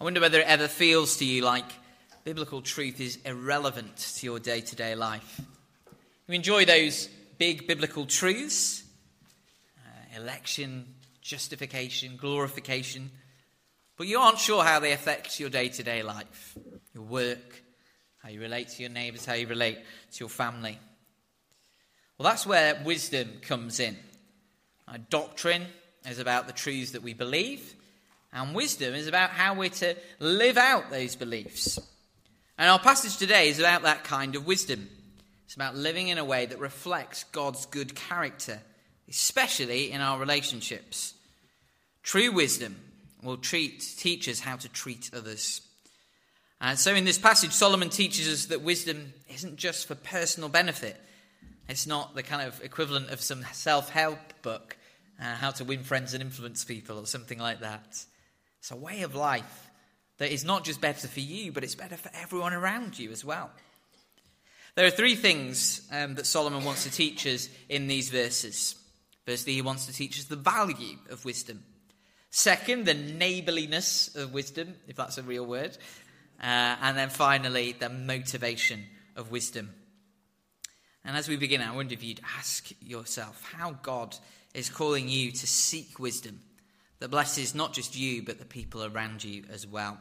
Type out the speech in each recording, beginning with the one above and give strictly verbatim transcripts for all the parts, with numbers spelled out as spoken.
I wonder whether it ever feels to you like biblical truth is irrelevant to your day-to-day life. You enjoy those big biblical truths, uh, election, justification, glorification, but you aren't sure how they affect your day-to-day life, your work, how you relate to your neighbours, how you relate to your family. Well, that's where wisdom comes in. Uh, doctrine is about the truths that we believe, and wisdom is about how we're to live out those beliefs. And our passage today is about that kind of wisdom. It's about living in a way that reflects God's good character, especially in our relationships. True wisdom will treat, teach us how to treat others. And so in this passage, Solomon teaches us that wisdom isn't just for personal benefit. It's not the kind of equivalent of some self-help book, uh, how to win friends and influence people or something like that. It's a way of life that is not just better for you, but it's better for everyone around you as well. There are three things um, that Solomon wants to teach us in these verses. Firstly, he wants to teach us the value of wisdom. Second, the neighbourliness of wisdom, if that's a real word. Uh, and then finally, the motivation of wisdom. And as we begin, I wonder if you'd ask yourself how God is calling you to seek wisdom that blesses not just you, but the people around you as well.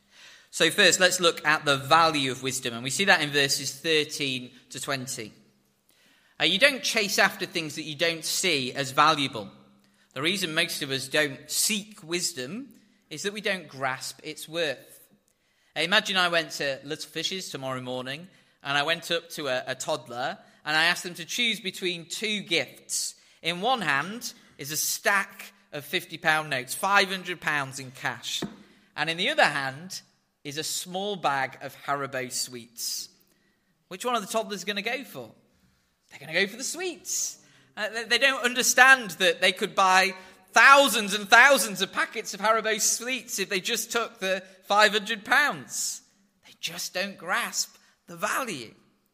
So first, let's look at the value of wisdom. And we see that in verses thirteen to twenty. Uh, you don't chase after things that you don't see as valuable. The reason most of us don't seek wisdom is that we don't grasp its worth. Uh, imagine I went to Little Fishes tomorrow morning, and I went up to a, a toddler, and I asked them to choose between two gifts. In one hand is a stack of fifty pound notes, five hundred pounds in cash. And in the other hand is a small bag of Haribo sweets. Which one are the toddlers going to go for? They're going to go for the sweets. Uh, they, they don't understand that they could buy thousands and thousands of packets of Haribo sweets if they just took the five hundred pounds. They just don't grasp the value.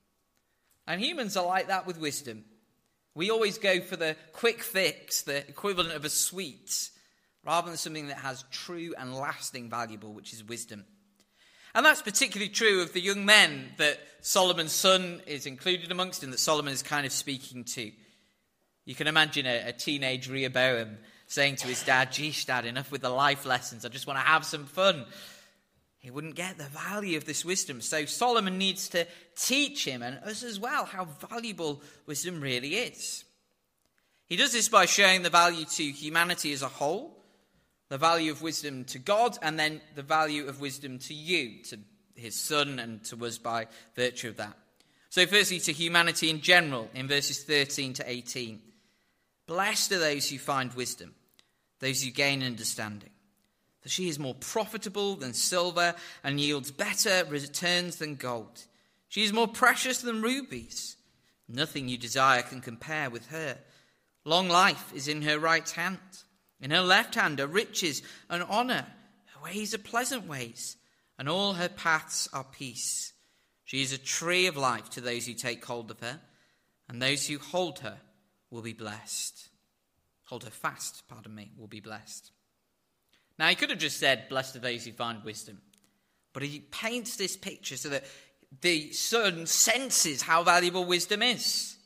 And humans are like that with wisdom. We always go for the quick fix, the equivalent of a sweet, rather than something that has true and lasting value, which is wisdom. And that's particularly true of the young men that Solomon's son is included amongst and that Solomon is kind of speaking to. You can imagine a, a teenage Rehoboam saying to his dad, "Geesh, Dad, enough with the life lessons. I just want to have some fun." He wouldn't get the value of this wisdom. So Solomon needs to teach him and us as well how valuable wisdom really is. He does this by showing the value to humanity as a whole, the value of wisdom to God, and then the value of wisdom to you, to his son, and to us by virtue of that. So firstly, to humanity in general, in verses thirteen to eighteen. Blessed are those who find wisdom, those who gain understanding. For she is more profitable than silver and yields better returns than gold. She is more precious than rubies. Nothing you desire can compare with her. Long life is in her right hand. In her left hand are riches and honor. Her ways are pleasant ways, and all her paths are peace. She is a tree of life to those who take hold of her, and those who hold her will be blessed. Hold her fast, pardon me, will be blessed. Now, he could have just said, "Blessed are those who find wisdom." But he paints this picture so that the son senses how valuable wisdom is.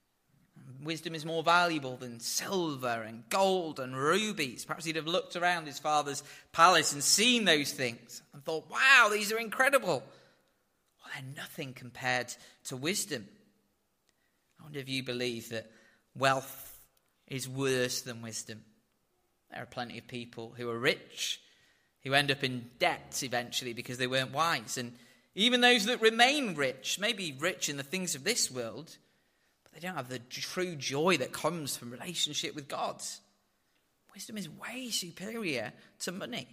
Wisdom is more valuable than silver and gold and rubies. Perhaps he'd have looked around his father's palace and seen those things and thought, "Wow, these are incredible." Well, they're nothing compared to wisdom. I wonder if you believe that wealth is worse than wisdom. There are plenty of people who are rich, who end up in debt eventually because they weren't wise. And even those that remain rich, may be rich in the things of this world, but they don't have the true joy that comes from relationship with God. Wisdom is way superior to money.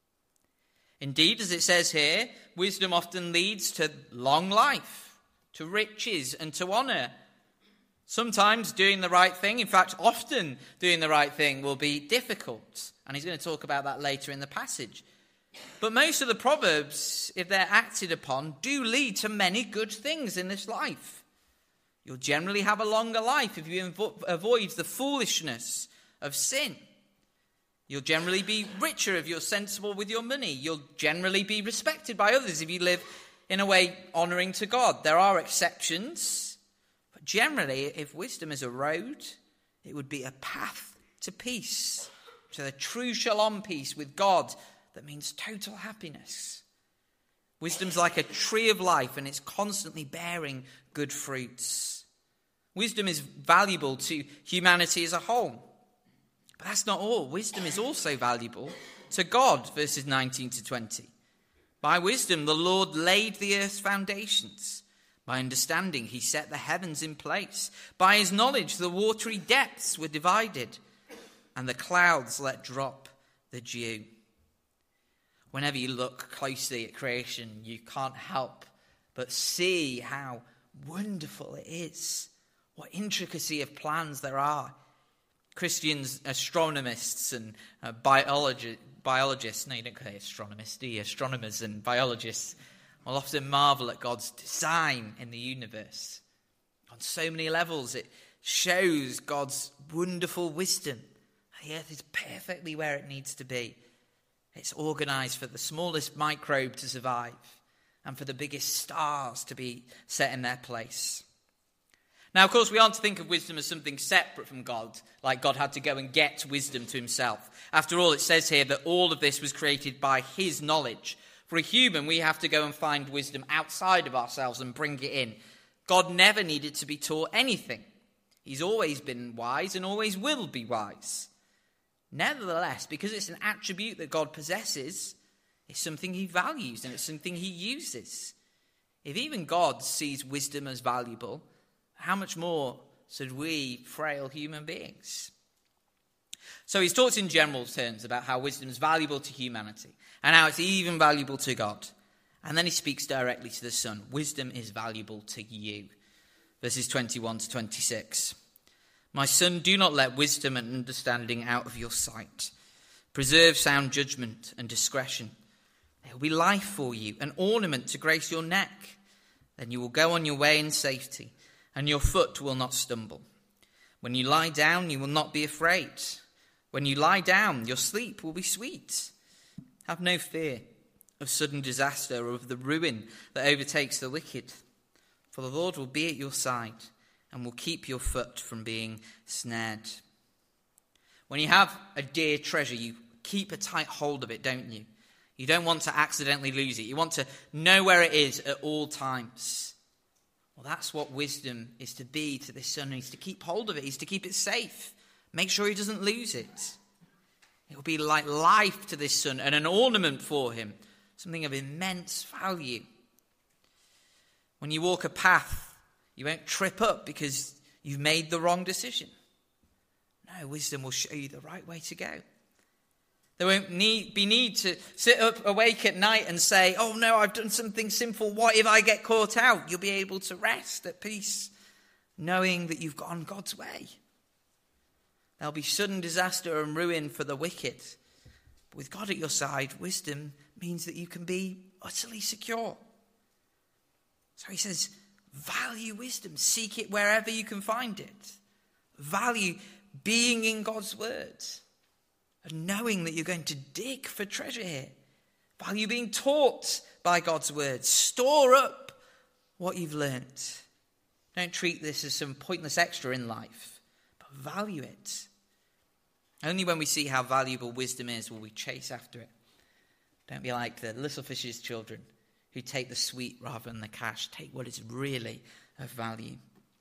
Indeed, as it says here, wisdom often leads to long life, to riches and to honor. Sometimes doing the right thing, in fact, often doing the right thing will be difficult. And he's going to talk about that later in the passage. But most of the Proverbs, if they're acted upon, do lead to many good things in this life. You'll generally have a longer life if you avo- avoid the foolishness of sin. You'll generally be richer if you're sensible with your money. You'll generally be respected by others if you live in a way honouring to God. There are exceptions, but generally, if wisdom is a road, it would be a path to peace, to the true shalom peace with God that means total happiness. Wisdom's like a tree of life, and it's constantly bearing good fruits. Wisdom is valuable to humanity as a whole. But that's not all. Wisdom is also valuable to God, verses nineteen to twenty. By wisdom, the Lord laid the earth's foundations. By understanding, he set the heavens in place. By his knowledge, the watery depths were divided, and the clouds let drop the dew. Whenever you look closely at creation, you can't help but see how wonderful it is. What intricacy of plans there are. Christians, astronomists and uh, biologi- biologists, no, you don't call it astronomists, do you? Astronomers and biologists will often marvel at God's design in the universe. On so many levels, it shows God's wonderful wisdom. The earth is perfectly where it needs to be. It's organised for the smallest microbe to survive and for the biggest stars to be set in their place. Now, of course, we aren't to think of wisdom as something separate from God, like God had to go and get wisdom to himself. After all, it says here that all of this was created by his knowledge. For a human, we have to go and find wisdom outside of ourselves and bring it in. God never needed to be taught anything. He's always been wise and always will be wise. Nevertheless, because it's an attribute that God possesses, it's something he values and it's something he uses. If even God sees wisdom as valuable, how much more should we, frail human beings? So he's talked in general terms about how wisdom is valuable to humanity and how it's even valuable to God. And then he speaks directly to the Son. Wisdom is valuable to you. Verses twenty-one to twenty-six. My son, do not let wisdom and understanding out of your sight. Preserve sound judgment and discretion. They will be life for you, an ornament to grace your neck. Then you will go on your way in safety, and your foot will not stumble. When you lie down, you will not be afraid. When you lie down, your sleep will be sweet. Have no fear of sudden disaster or of the ruin that overtakes the wicked. For the Lord will be at your side and will keep your foot from being snared. When you have a dear treasure, you keep a tight hold of it, don't you? You don't want to accidentally lose it. You want to know where it is at all times. Well, that's what wisdom is to be to this son. He's to keep hold of it. He's to keep it safe. Make sure he doesn't lose it. It will be like life to this son and an ornament for him. Something of immense value. When you walk a path, you won't trip up because you've made the wrong decision. No, wisdom will show you the right way to go. There won't need, be need to sit up awake at night and say, oh no, I've done something sinful. What if I get caught out? You'll be able to rest at peace, knowing that you've gone God's way. There'll be sudden disaster and ruin for the wicked. But with God at your side, wisdom means that you can be utterly secure. So he says, value wisdom. Seek it wherever you can find it. Value being in God's word. And knowing that you're going to dig for treasure here. Value being taught by God's word. Store up what you've learnt. Don't treat this as some pointless extra in life, but value it. Only when we see how valuable wisdom is will we chase after it. Don't be like the little fish's children who take the sweet rather than the cash. Take what is really of value.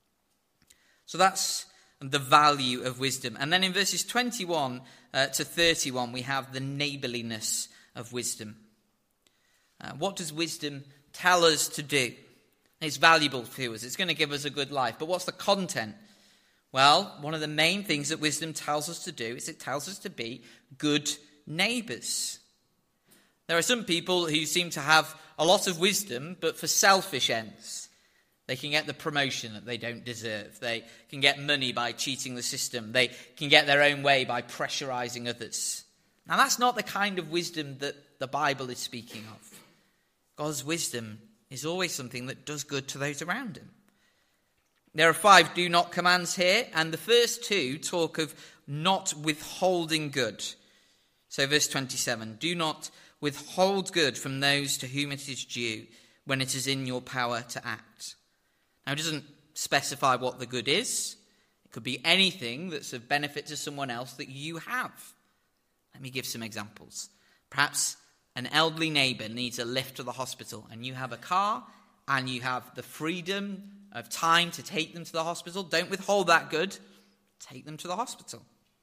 So that's the value of wisdom. And then in verses twenty-one uh, to thirty-one, we have the neighbourliness of wisdom. Uh, what does wisdom tell us to do? It's valuable to us. It's going to give us a good life. But what's the content? Well, one of the main things that wisdom tells us to do is it tells us to be good neighbours. There are some people who seem to have a lot of wisdom, but for selfish ends. They can get the promotion that they don't deserve. They can get money by cheating the system. They can get their own way by pressurizing others. Now, that's not the kind of wisdom that the Bible is speaking of. God's wisdom is always something that does good to those around him. There are five do not commands here, and the first two talk of not withholding good. So verse twenty-seven, do not withhold good from those to whom it is due when it is in your power to act. Now it doesn't specify what the good is. It could be anything that's of benefit to someone else that you have. Let me give some examples. Perhaps an elderly neighbour needs a lift to the hospital and you have a car and you have the freedom of time to take them to the hospital. Don't withhold that good. Take them to the hospital.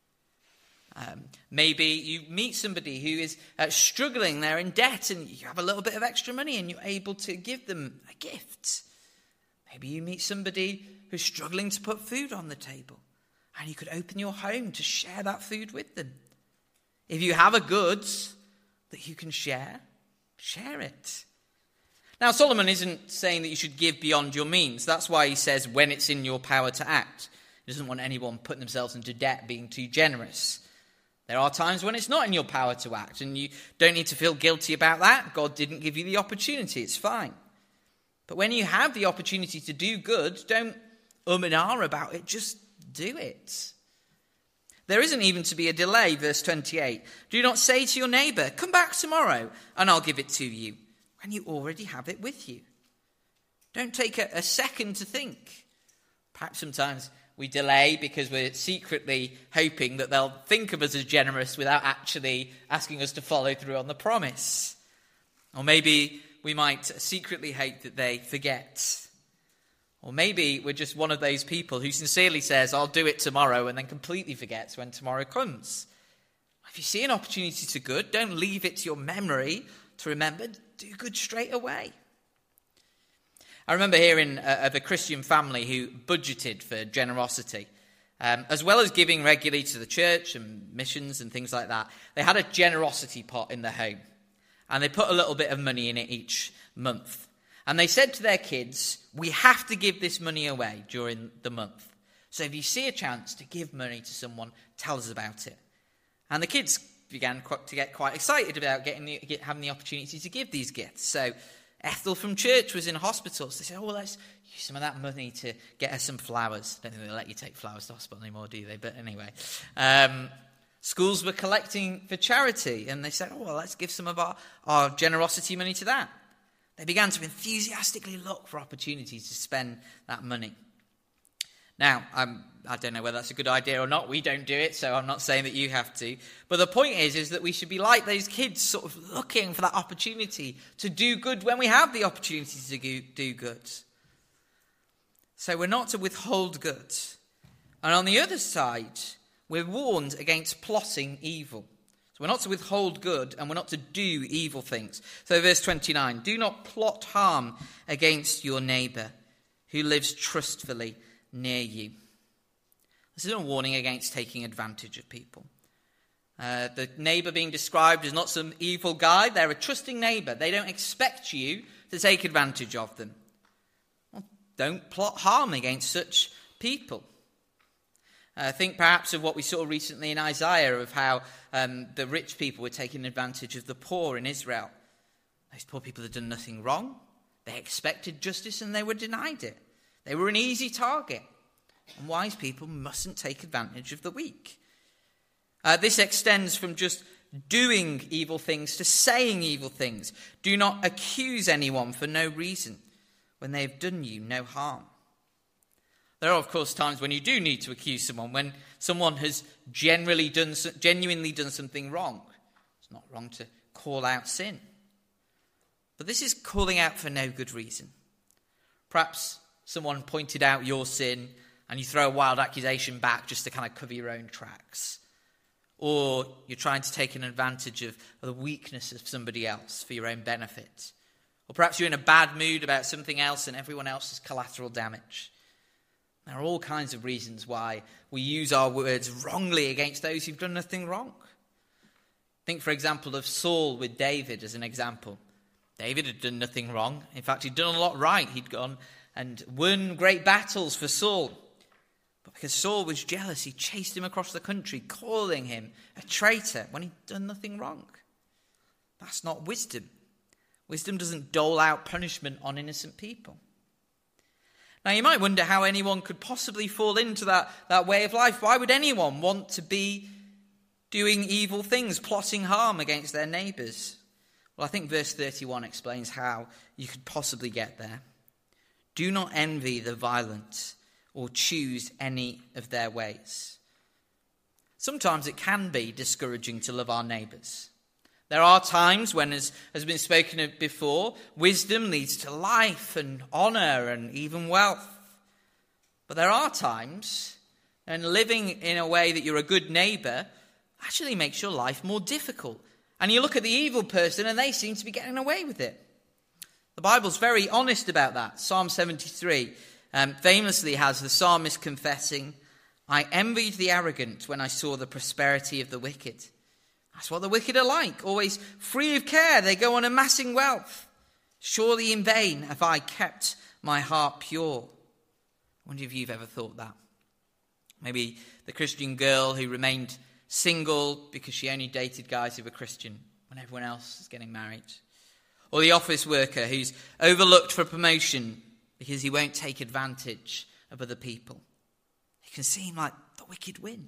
Um, maybe you meet somebody who is uh, struggling, they're in debt, and you have a little bit of extra money and you're able to give them a gift. Maybe you meet somebody who's struggling to put food on the table and you could open your home to share that food with them. If you have a good that you can share, share it. Now, Solomon isn't saying that you should give beyond your means. That's why he says when it's in your power to act. He doesn't want anyone putting themselves into debt, being too generous. There are times when it's not in your power to act, and you don't need to feel guilty about that. God didn't give you the opportunity. It's fine. But when you have the opportunity to do good, don't um and ah about it. Just do it. There isn't even to be a delay, verse twenty-eight. Do not say to your neighbour, come back tomorrow, and I'll give it to you, when you already have it with you. Don't take a, a second to think. Perhaps sometimes we delay because we're secretly hoping that they'll think of us as generous without actually asking us to follow through on the promise. Or maybe we might secretly hope that they forget. Or maybe we're just one of those people who sincerely says, I'll do it tomorrow, and then completely forgets when tomorrow comes. If you see an opportunity to good, don't leave it to your memory to remember. Do good straight away. I remember hearing uh, of a Christian family who budgeted for generosity. Um, as well as giving regularly to the church and missions and things like that, they had a generosity pot in their home. And they put a little bit of money in it each month. And they said to their kids, we have to give this money away during the month. So if you see a chance to give money to someone, tell us about it. And the kids began to get quite excited about getting the, get, having the opportunity to give these gifts. So Ethel from church was in hospital. So they said, oh, well, let's use some of that money to get her some flowers. I don't think they let you take flowers to hospital anymore, do they? But anyway. Um, schools were collecting for charity. And they said, oh, well, let's give some of our, our generosity money to that. They began to enthusiastically look for opportunities to spend that money. Now, I'm, I don't know whether that's a good idea or not. We don't do it, so I'm not saying that you have to. But the point is, is that we should be like those kids, sort of looking for that opportunity to do good when we have the opportunity to do good. So we're not to withhold good. And on the other side, we're warned against plotting evil. So we're not to withhold good, and we're not to do evil things. So verse twenty-nine, do not plot harm against your neighbour who lives trustfully near you. This is a warning against taking advantage of people. Uh, the neighbour being described is not some evil guy. They're a trusting neighbour. They don't expect you to take advantage of them. Well, don't plot harm against such people. Uh, think perhaps of what we saw recently in Isaiah of how um, the rich people were taking advantage of the poor in Israel. Those poor people had done nothing wrong. They expected justice and they were denied it. They were an easy target. And wise people mustn't take advantage of the weak. Uh, this extends from just doing evil things to saying evil things. Do not accuse anyone for no reason when they have done you no harm. There are, of course, times when you do need to accuse someone, when someone has generally done, genuinely done something wrong. It's not wrong to call out sin. But this is calling out for no good reason. Perhaps someone pointed out your sin and you throw a wild accusation back just to kind of cover your own tracks. Or you're trying to take an advantage of, of the weakness of somebody else for your own benefit. Or perhaps you're in a bad mood about something else and everyone else is collateral damage. There are all kinds of reasons why we use our words wrongly against those who've done nothing wrong. Think, for example, of Saul with David as an example. David had done nothing wrong. In fact, he'd done a lot right. He'd gone and won great battles for Saul. But because Saul was jealous, he chased him across the country, calling him a traitor when he'd done nothing wrong. That's not wisdom. Wisdom doesn't dole out punishment on innocent people. Now, you might wonder how anyone could possibly fall into that, that way of life. Why would anyone want to be doing evil things, plotting harm against their neighbours. Well, I think verse thirty-one explains how you could possibly get there. Do not envy the violent or choose any of their ways. Sometimes it can be discouraging to love our neighbours. There are times when, as has been spoken of before, wisdom leads to life and honour and even wealth. But there are times when living in a way that you're a good neighbour actually makes your life more difficult. And you look at the evil person and they seem to be getting away with it. The Bible's very honest about that. Psalm seventy-three um, famously has the psalmist confessing, I envied the arrogant when I saw the prosperity of the wicked. That's what the wicked are like, always free of care. They go on amassing wealth. Surely in vain have I kept my heart pure. I wonder if you've ever thought that. Maybe the Christian girl who remained single because she only dated guys who were Christian when everyone else is getting married. Or the office worker who's overlooked for promotion because he won't take advantage of other people. It can seem like the wicked win.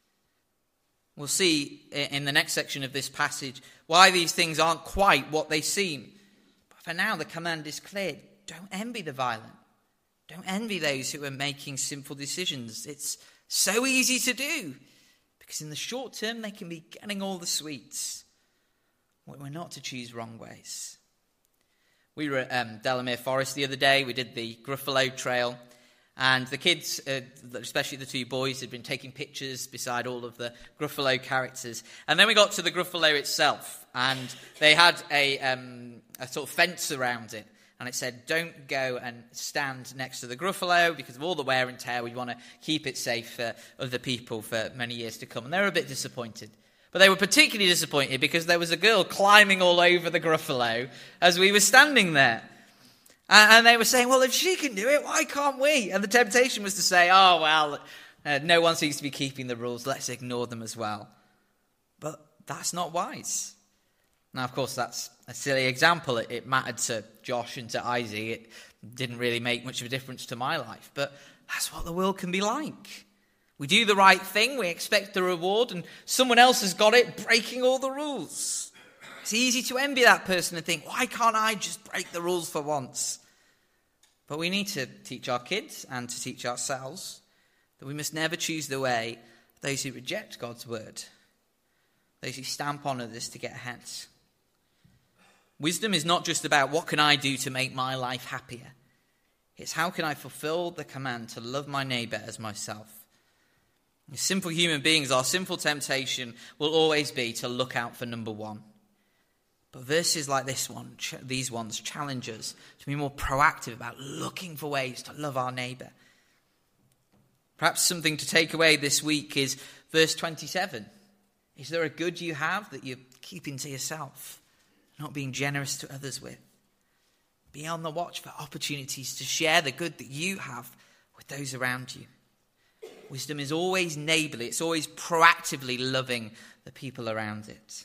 We'll see in the next section of this passage why these things aren't quite what they seem. But for now, the command is clear. Don't envy the violent. Don't envy those who are making sinful decisions. It's so easy to do because in the short term, they can be getting all the sweets. We're not to choose wrong ways. We were at um, Delamere Forest the other day. We did the Gruffalo Trail. And the kids, uh, especially the two boys, had been taking pictures beside all of the Gruffalo characters. And then we got to the Gruffalo itself, and they had a, um, a sort of fence around it. And it said, don't go and stand next to the Gruffalo because of all the wear and tear. We want to keep it safe for other people for many years to come. And they were a bit disappointed. But they were particularly disappointed because there was a girl climbing all over the Gruffalo as we were standing there. And they were saying, well, if she can do it, why can't we? And the temptation was to say, oh, well, uh, no one seems to be keeping the rules. Let's ignore them as well. But that's not wise. Now, of course, that's a silly example. It, it mattered to Josh and to Isaac. It didn't really make much of a difference to my life. But that's what the world can be like. We do the right thing. We expect the reward. And someone else has got it, breaking all the rules. It's easy to envy that person and think, why can't I just break the rules for once? But we need to teach our kids and to teach ourselves that we must never choose the way of those who reject God's word, those who stamp on others to get ahead. Wisdom is not just about what can I do to make my life happier. It's how can I fulfill the command to love my neighbour as myself. As simple human beings, our sinful temptation will always be to look out for number one. But verses like this one, these ones, challenge us to be more proactive about looking for ways to love our neighbour. Perhaps something to take away this week is verse twenty-seven. Is there a good you have that you're keeping to yourself, not being generous to others with? Be on the watch for opportunities to share the good that you have with those around you. Wisdom is always neighbourly. It's always proactively loving the people around it.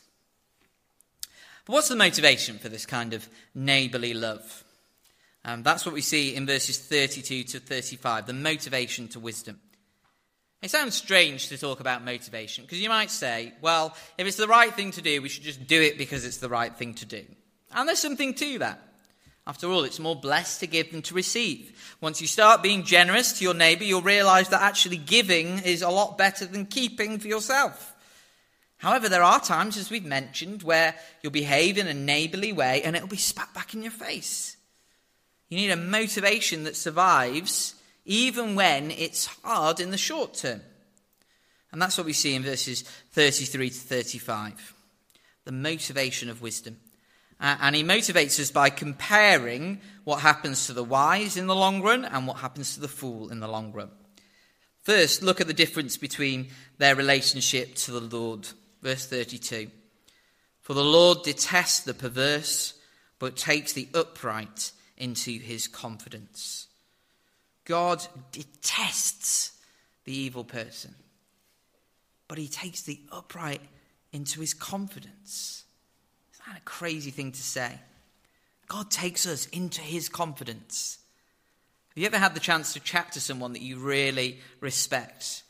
But what's the motivation for this kind of neighbourly love? Um, that's what we see in verses thirty-two to thirty-five, the motivation to wisdom. It sounds strange to talk about motivation, because you might say, well, if it's the right thing to do, we should just do it because it's the right thing to do. And there's something to that. After all, it's more blessed to give than to receive. Once you start being generous to your neighbour, you'll realise that actually giving is a lot better than keeping for yourself. However, there are times, as we've mentioned, where you'll behave in a neighbourly way and it'll be spat back in your face. You need a motivation that survives even when it's hard in the short term. And that's what we see in verses thirty-three to thirty-five. The motivation of wisdom. Uh, and he motivates us by comparing what happens to the wise in the long run and what happens to the fool in the long run. First, look at the difference between their relationship to the Lord. Verse thirty-two. For the Lord detests the perverse, but takes the upright into his confidence. God detests the evil person, but he takes the upright into his confidence. Isn't that a crazy thing to say? God takes us into his confidence. Have you ever had the chance to chat to someone that you really respect?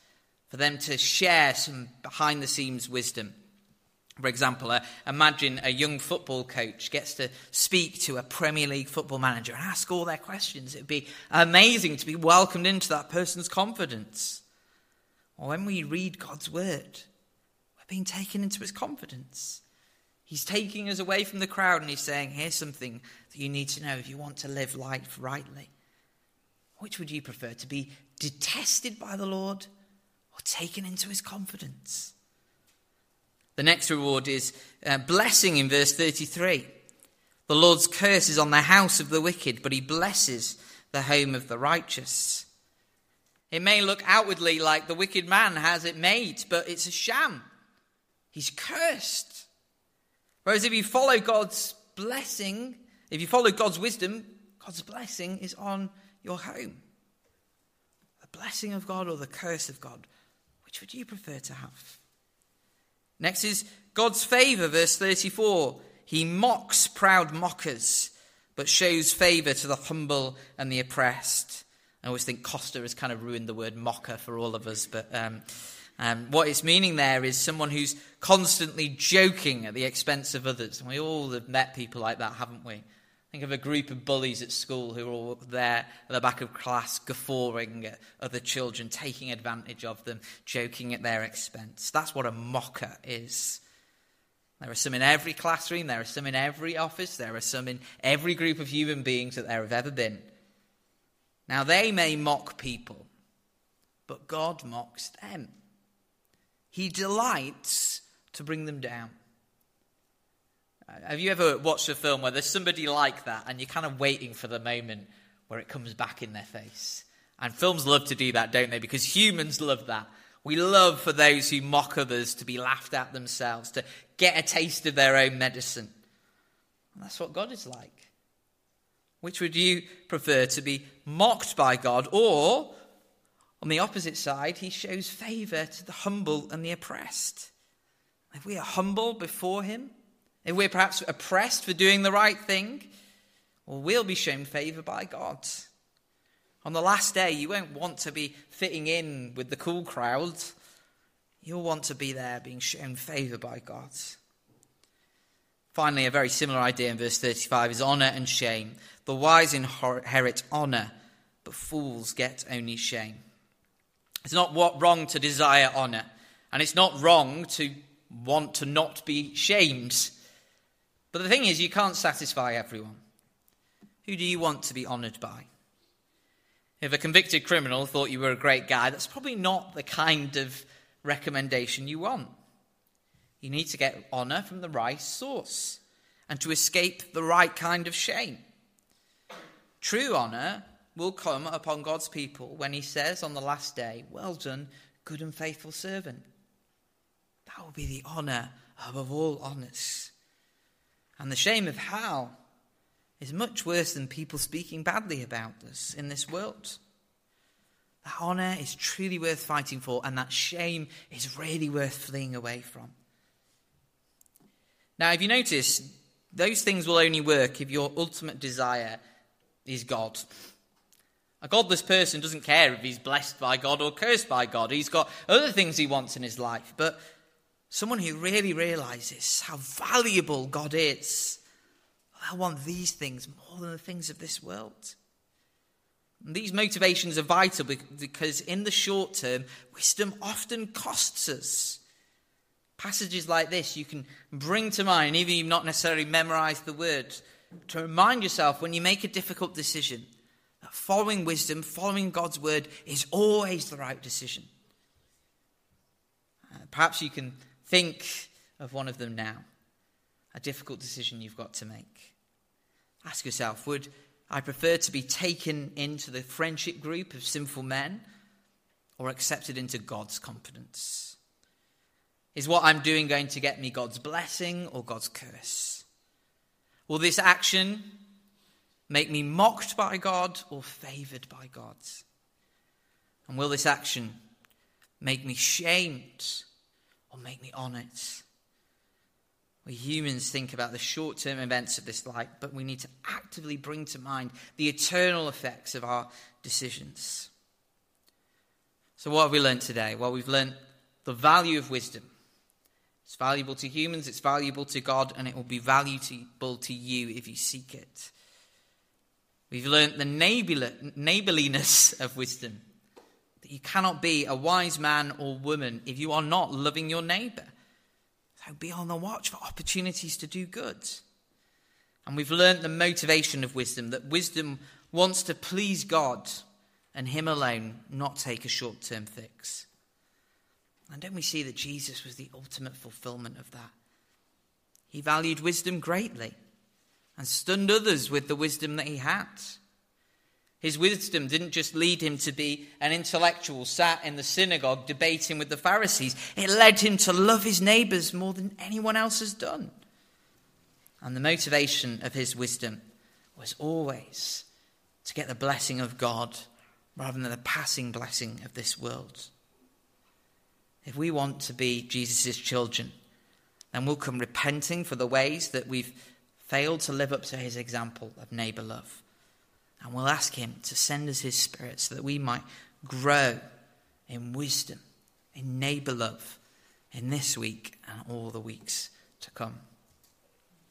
for them to share some behind-the-scenes wisdom. For example, uh, imagine a young football coach gets to speak to a Premier League football manager and ask all their questions. It would be amazing to be welcomed into that person's confidence. Or when we read God's word, we're being taken into his confidence. He's taking us away from the crowd and he's saying, here's something that you need to know if you want to live life rightly. Which would you prefer, to be detested by the Lord or taken into his confidence? The next reward is uh, blessing in verse thirty-three. The Lord's curse is on the house of the wicked, but he blesses the home of the righteous. It may look outwardly like the wicked man has it made, but it's a sham. He's cursed. Whereas if you follow God's blessing, if you follow God's wisdom, God's blessing is on your home. The blessing of God or the curse of God, which would you prefer to have? Next is God's favour, verse thirty-four. He mocks proud mockers, but shows favour to the humble and the oppressed. I always think Costa has kind of ruined the word mocker for all of us, but um, um, what it's meaning there is someone who's constantly joking at the expense of others. And we all have met people like that, haven't we? Think of a group of bullies at school who are all there at the back of class, guffawing at other children, taking advantage of them, joking at their expense. That's what a mocker is. There are some in every classroom, there are some in every office, there are some in every group of human beings that there have ever been. Now, they may mock people, but God mocks them. He delights to bring them down. Have you ever watched a film where there's somebody like that and you're kind of waiting for the moment where it comes back in their face? And films love to do that, don't they? Because humans love that. We love for those who mock others to be laughed at themselves, to get a taste of their own medicine. And that's what God is like. Which would you prefer, to be mocked by God, or, on the opposite side, he shows favour to the humble and the oppressed? If we are humble before him, if we're perhaps oppressed for doing the right thing, well, we'll be shown favour by God. On the last day, you won't want to be fitting in with the cool crowd. You'll want to be there being shown favour by God. Finally, a very similar idea in verse thirty-five is honour and shame. The wise inherit honour, but fools get only shame. It's not what wrong to desire honour, and it's not wrong to want to not be shamed. But the thing is, you can't satisfy everyone. Who do you want to be honoured by? If a convicted criminal thought you were a great guy, that's probably not the kind of recommendation you want. You need to get honour from the right source and to escape the right kind of shame. True honour will come upon God's people when he says on the last day, "Well done, good and faithful servant." That will be the honour above all honours. And the shame of hell is much worse than people speaking badly about us in this world. That honour is truly worth fighting for, and that shame is really worth fleeing away from. Now, if you notice, those things will only work if your ultimate desire is God. A godless person doesn't care if he's blessed by God or cursed by God. He's got other things he wants in his life. But someone who really realizes how valuable God is, I want these things more than the things of this world. And these motivations are vital because in the short term, wisdom often costs us. Passages like this you can bring to mind, even if you've not necessarily memorized the words, to remind yourself when you make a difficult decision that following wisdom, following God's word is always the right decision. Uh, perhaps you can think of one of them now, a difficult decision you've got to make. Ask yourself, would I prefer to be taken into the friendship group of sinful men or accepted into God's confidence? Is what I'm doing going to get me God's blessing or God's curse? Will this action make me mocked by God or favoured by God? And will this action make me shamed or make me honoured? We humans think about the short-term events of this life, but we need to actively bring to mind the eternal effects of our decisions. So what have we learned today? Well, we've learned the value of wisdom. It's valuable to humans, it's valuable to God, and it will be valuable to you if you seek it. We've learned the neighborliness of wisdom, that you cannot be a wise man or woman if you are not loving your neighbor. So be on the watch for opportunities to do good. And we've learned the motivation of wisdom, that wisdom wants to please God and him alone, not take a short-term fix. And don't we see that Jesus was the ultimate fulfillment of that? He valued wisdom greatly and stunned others with the wisdom that he had. His wisdom didn't just lead him to be an intellectual sat in the synagogue debating with the Pharisees. It led him to love his neighbours more than anyone else has done. And the motivation of his wisdom was always to get the blessing of God rather than the passing blessing of this world. If we want to be Jesus' children, then we'll come repenting for the ways that we've failed to live up to his example of neighbour love. And we'll ask him to send us his Spirit so that we might grow in wisdom, in neighbour love, in this week and all the weeks to come.